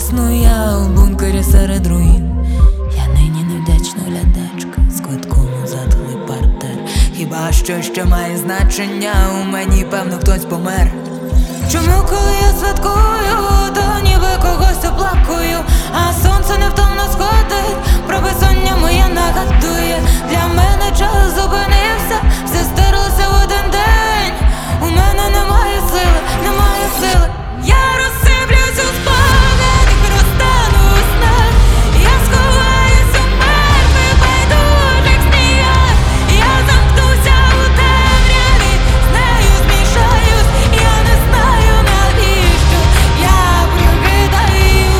Засну я у бункері серед руїн. Я нині невдячна глядачка з квитком у затхлий партер. Хіба що ще має значення, у мені певно хтось помер. Чому коли я святкую, то ніби когось оплакую, а сонце невтомно сходить, про безсоння моє нагадує. Для мене час зупинився, все стерлося в один день. У мене немає сили, немає сили. Я розсиплюсь у спогадах, розтану у снах. Я сховаюсь у мертвих байдужих снігах. Я замкнуся у темряві, з нею змішаюсь. Я не знаю, навіщо я прокидаюсь.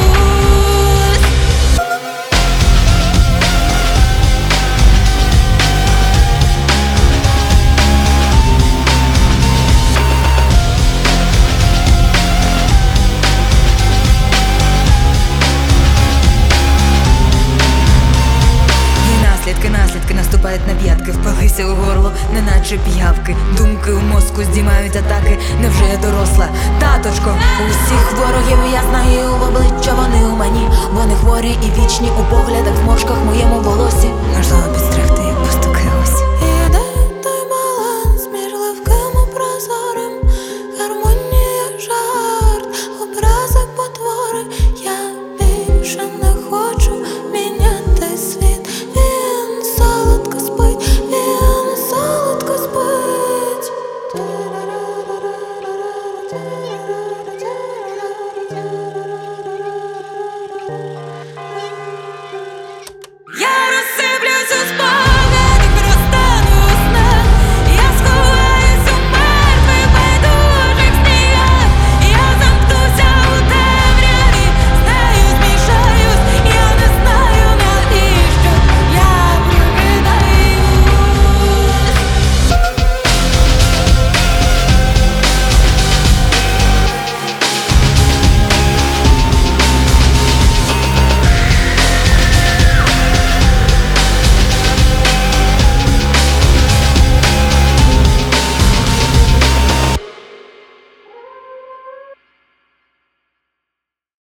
Наслідки наступають на п'ятки, впалися у горло, неначе п'явки. Думки у мозку здіймають атаки. Невже я доросла? Таточко, усіх ворогів я знаю в обличчя, вони у мені. Вони хворі і вічні у поглядах, в зморшках, моєму волосі. Можливо, підстрелити